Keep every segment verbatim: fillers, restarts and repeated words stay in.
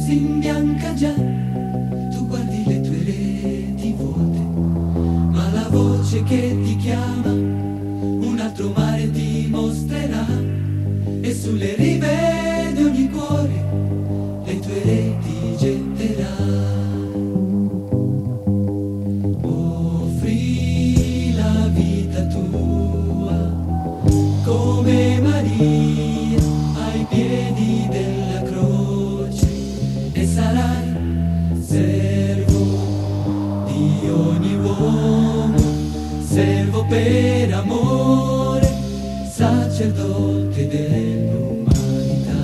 si imbianca già, tu guardi le tue reti vuote, ma la voce che ti chiama un altro mare ti mostrerà, e sulle rive di ogni cuore le tue reti getterà. Offri la vita tua come Maria ai piedi della croce, e sarai servo di ogni uomo, servo per amore, sacerdote dell'umanità.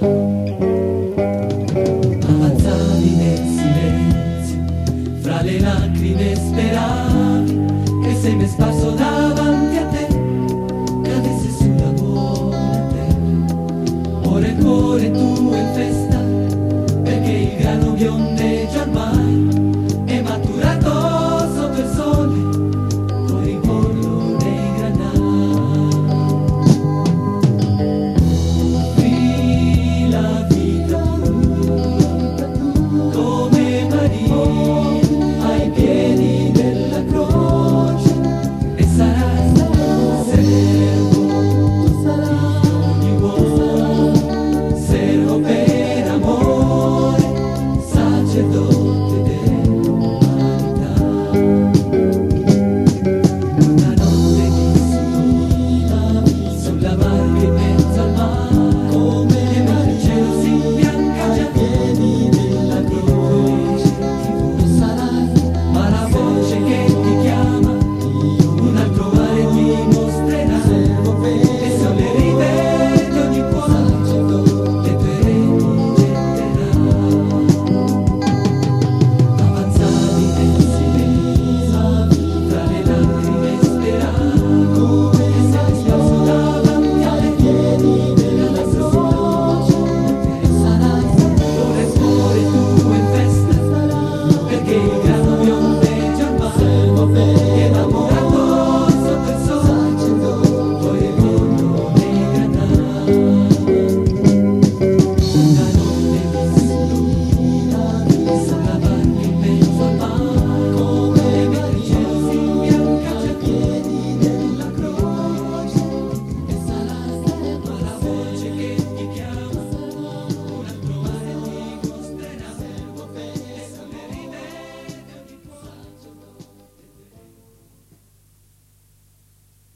Avanzavi nel silenzio, fra le lacrime speravi che il seme sparso davanti a te cadesse sulla buona terra. Ora il cuore tuo è in festa, perché il grano biondo